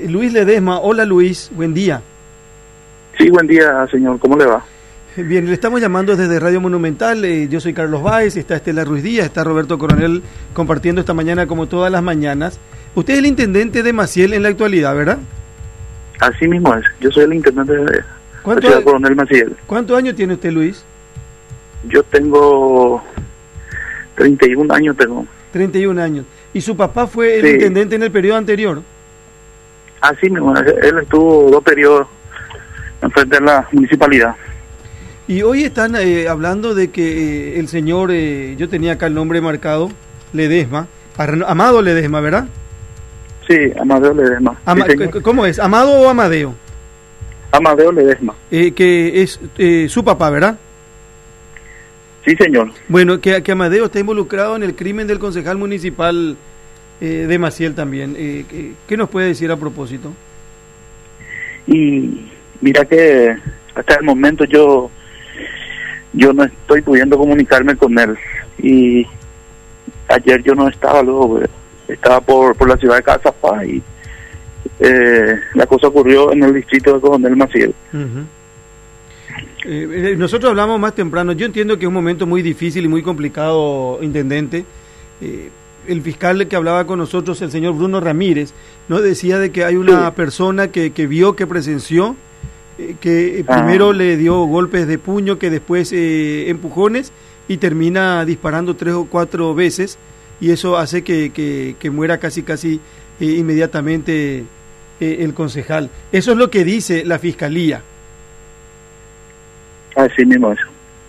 Luis Ledesma. Hola Luis, buen día. Sí, buen día, señor. ¿Cómo le va? Bien, le estamos llamando desde Radio Monumental. Yo soy Carlos Báez, está Estela Ruiz Díaz, está Roberto Coronel compartiendo esta mañana como todas las mañanas. Usted es el intendente de Maciel en la actualidad, ¿verdad? Así mismo es. Yo soy el intendente de la ciudad Coronel Maciel. ¿Cuántos años tiene usted, Luis? Yo tengo 31 años. 31 años. ¿Y su papá fue el intendente en el periodo anterior? Así mismo. Él estuvo 2 periodos enfrente de la municipalidad. Y hoy están hablando de que el señor, yo tenía acá el nombre marcado, Ledesma, Amado Ledesma, ¿verdad? Sí, Amadeo Ledesma. Sí, ¿cómo es? ¿Amado o Amadeo? Amadeo Ledesma. Que es su papá, ¿verdad? Sí, señor. Bueno, que Amadeo está involucrado en el crimen del concejal municipal de Maciel también. ¿Qué nos puede decir a propósito? Y mira que hasta el momento yo no estoy pudiendo comunicarme con él. Y ayer yo no estaba, luego estaba por la ciudad de Cazapá y la cosa ocurrió en el distrito de Coronel Maciel. Nosotros hablamos más temprano. Yo entiendo que es un momento muy difícil y muy complicado, intendente. El fiscal que hablaba con nosotros, el señor Bruno Ramírez, nos decía de que hay una persona que vio, que presenció, que primero le dio golpes de puño, que después empujones y termina disparando 3 o 4 veces, y eso hace que muera casi inmediatamente el concejal. Eso es lo que dice la fiscalía. Así mismo eso.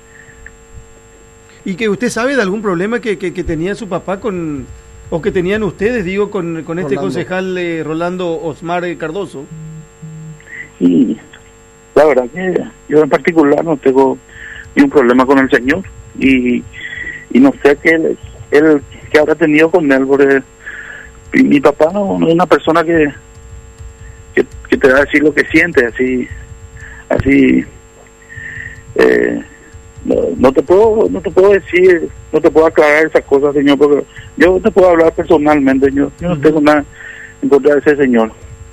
¿Y que usted sabe de algún problema que tenía su papá o que tenían ustedes, digo, con este concejal Rolando Osmar Cardoso? Y la verdad que yo en particular no tengo ni un problema con el señor y no sé qué él que habrá tenido con él, porque mi papá no es una persona que te va a decir lo que siente, así no te puedo decir, no te puedo aclarar esas cosas, señor, porque yo te puedo hablar personalmente. Yo no tengo nada en contra de ese señor.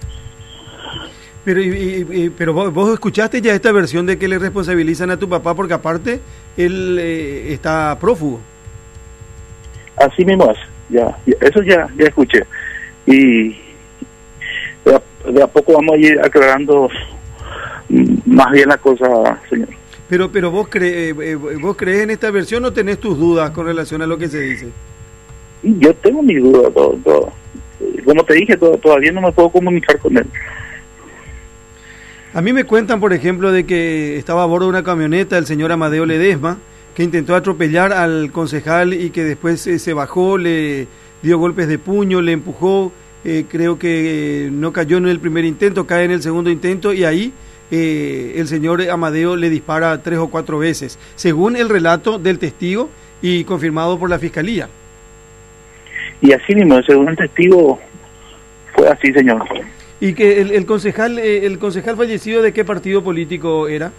Pero vos escuchaste ya esta versión de que le responsabilizan a tu papá porque aparte él está prófugo. Así mismo es, eso ya escuché. Y de a poco vamos a ir aclarando más bien la cosa, señor. Pero vos crees en esta versión o tenés tus dudas con relación a lo que se dice. Yo tengo mis dudas, todo. Como te dije, todavía no me puedo comunicar con él. A mí me cuentan, por ejemplo, de que estaba a bordo de una camioneta el señor Amadeo Ledesma, que intentó atropellar al concejal y que después se bajó, le dio golpes de puño, le empujó, creo que no cayó en el primer intento, cae en el segundo intento y ahí el señor Amadeo le dispara 3 o 4 veces, según el relato del testigo y confirmado por la fiscalía. Y así mismo, según el testigo, fue así, señor. ¿Y que el concejal fallecido de qué partido político era?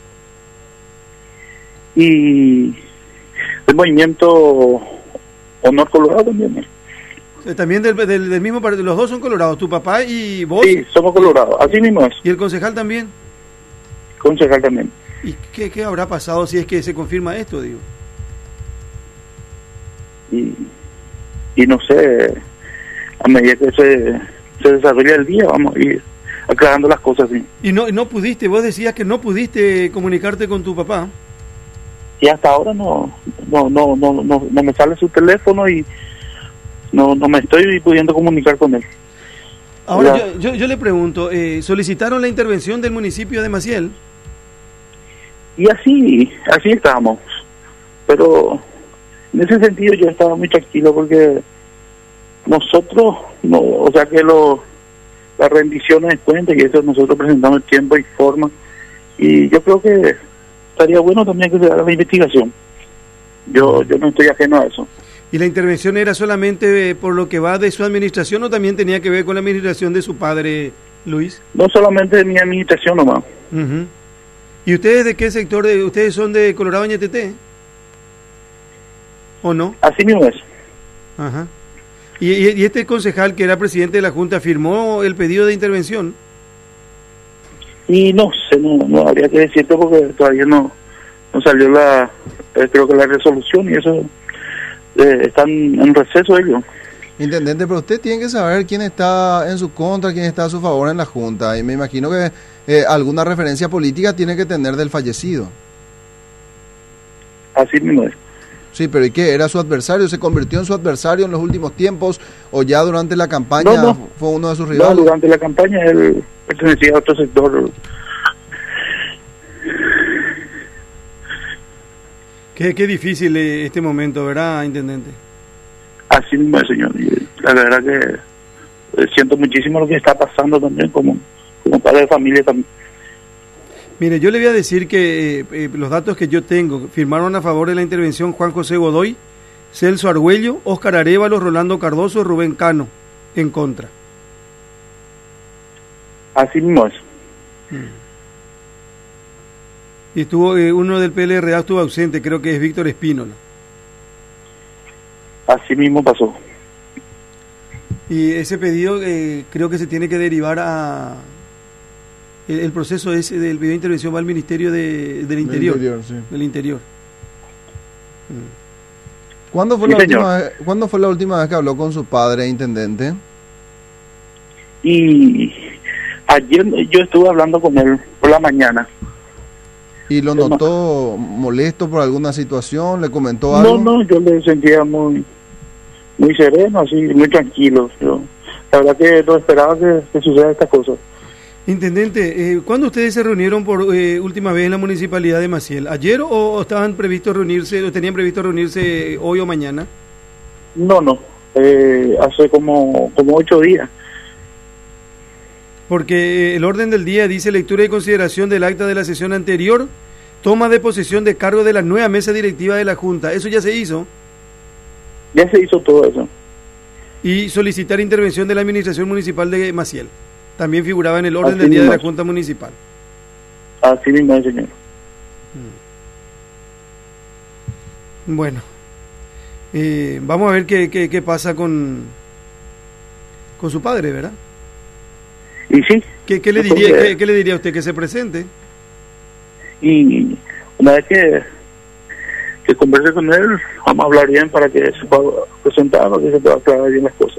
Y el movimiento Honor Colorado también. También del mismo partido, los dos son colorados, tu papá y vos. Sí, somos colorados, así mismo es. ¿Y el concejal también? Concejal también. ¿Y qué habrá pasado si es que se confirma esto, digo? Y no sé, a medida que se desarrolla el día, vamos a ir aclarando las cosas, sí. ¿Y no pudiste, vos decías que no pudiste comunicarte con tu papá? Y hasta ahora no me sale su teléfono y no me estoy pudiendo comunicar con él. Ahora yo le pregunto, ¿solicitaron la intervención del municipio de Maciel? Y así estábamos, pero en ese sentido yo estaba muy tranquilo porque nosotros, o sea que las rendiciones de cuentas y eso nosotros presentamos en tiempo y forma, y yo creo que estaría bueno también que se haga la investigación. Yo no estoy ajeno a eso. ¿Y la intervención era solamente por lo que va de su administración o también tenía que ver con la administración de su padre, Luis? No solamente de mi administración nomás. Uh-huh. ¿Y ustedes de qué sector? ¿Ustedes son de Colorado Ñeteté? ¿O no? Así mismo es. Ajá. ¿Y este concejal que era presidente de la Junta firmó el pedido de intervención? Y no sé, no habría que decirte porque todavía no salió creo que la resolución y eso están en receso ellos. Intendente, pero usted tiene que saber quién está en su contra, quién está a su favor en la Junta, y me imagino que alguna referencia política tiene que tener del fallecido. Así mismo es. Sí, pero ¿y qué? ¿Era su adversario? ¿Se convirtió en su adversario en los últimos tiempos o ya durante la campaña fue uno de sus rivales? No, durante la campaña él pertenecía a otro sector. Qué difícil este momento, ¿verdad, intendente? Así mismo es, señor. Y la verdad que siento muchísimo lo que está pasando también como padre de familia también. Mire, yo le voy a decir que los datos que yo tengo firmaron a favor de la intervención Juan José Godoy, Celso Argüello, Óscar Arévalo, Rolando Cardoso, Rubén Cano, en contra. Así mismo es. Y estuvo uno del PLRA estuvo ausente, creo que es Víctor Espínola. Así mismo pasó. Y ese pedido creo que se tiene que derivar a... El proceso ese del pedido de intervención va al Ministerio del Interior. Sí. Del Interior. ¿Cuándo fue la última vez que habló con su padre, intendente? Y ayer yo estuve hablando con él por la mañana. ¿Y lo notó molesto por alguna situación? ¿Le comentó algo? No, yo le sentía muy sereno, así, muy tranquilo. La verdad que no esperaba que suceda esta cosa. Intendente, ¿cuándo ustedes se reunieron por última vez en la municipalidad de Maciel? ¿Ayer o estaban previstos reunirse, o tenían previsto reunirse hoy o mañana? No, hace como 8 días. Porque el orden del día dice lectura y consideración del acta de la sesión anterior, toma de posesión de cargo de la nueva mesa directiva de la Junta. ¿Eso ya se hizo? Ya se hizo todo eso. Y solicitar intervención de la Administración Municipal de Maciel. También figuraba en el orden del día de la Junta Municipal. Así mismo es, señor. Bueno, vamos a ver qué pasa con su padre, ¿verdad? Y sí. ¿Qué le diría a usted? ¿Que se presente? Y una vez que converse con él, vamos a hablar bien para que se pueda presentar, para que se pueda aclarar bien las cosas.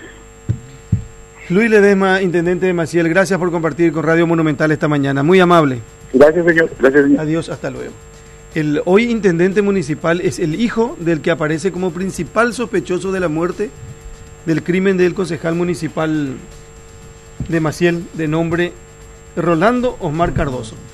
Luis Ledesma, intendente de Maciel, gracias por compartir con Radio Monumental esta mañana. Muy amable. Gracias, señor. Adiós, hasta luego. El hoy intendente municipal es el hijo del que aparece como principal sospechoso de la muerte del crimen del concejal municipal de Maciel, de nombre Rolando Osmar Cardoso.